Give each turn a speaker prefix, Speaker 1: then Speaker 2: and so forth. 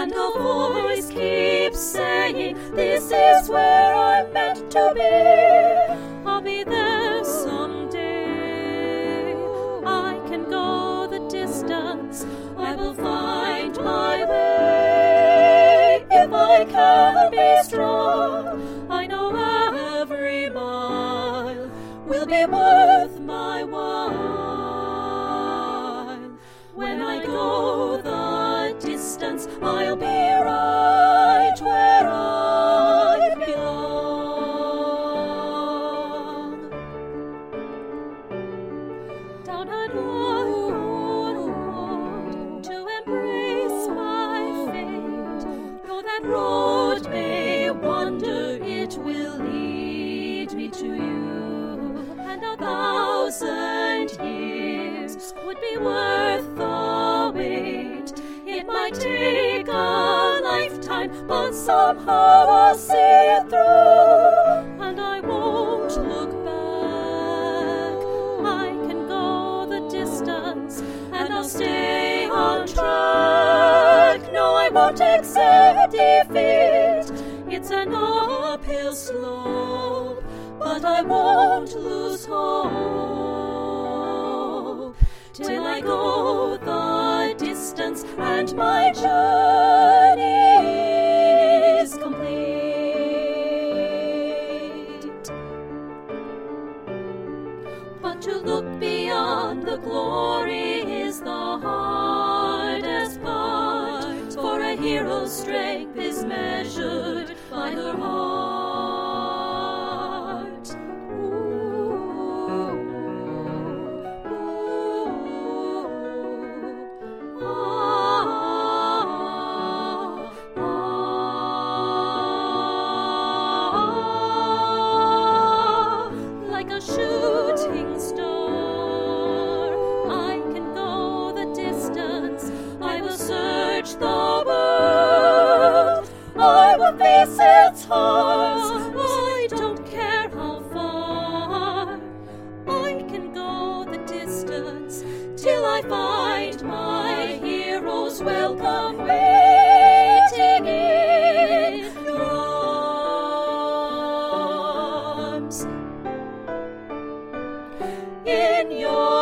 Speaker 1: And a voice keeps saying, this is where I'm meant to be. I'll be there someday. I can go the distance, I will find my way. If I can be strong, I know every mile will be worth my while. When I go the distance, I'll be right where I belong. Down a road to embrace my fate, though that road may wander, it will lead me to you. And 1,000 years would be worth the wait. It might take a lifetime, but somehow I'll see it through. And I won't look back. I can go the distance, and I'll stay on track. No, I won't accept defeat. It's an uphill slope, but I won't lose hope till I go the distance and my journey is complete. But to look beyond the glory is the hardest part, for a hero's strength is measured by her heart. Like a shooting star, I can go the distance. I will search the world. I will face its horrors. I don't care how far. I can go the distance till I find my hero's welcome waiting in your arms. In your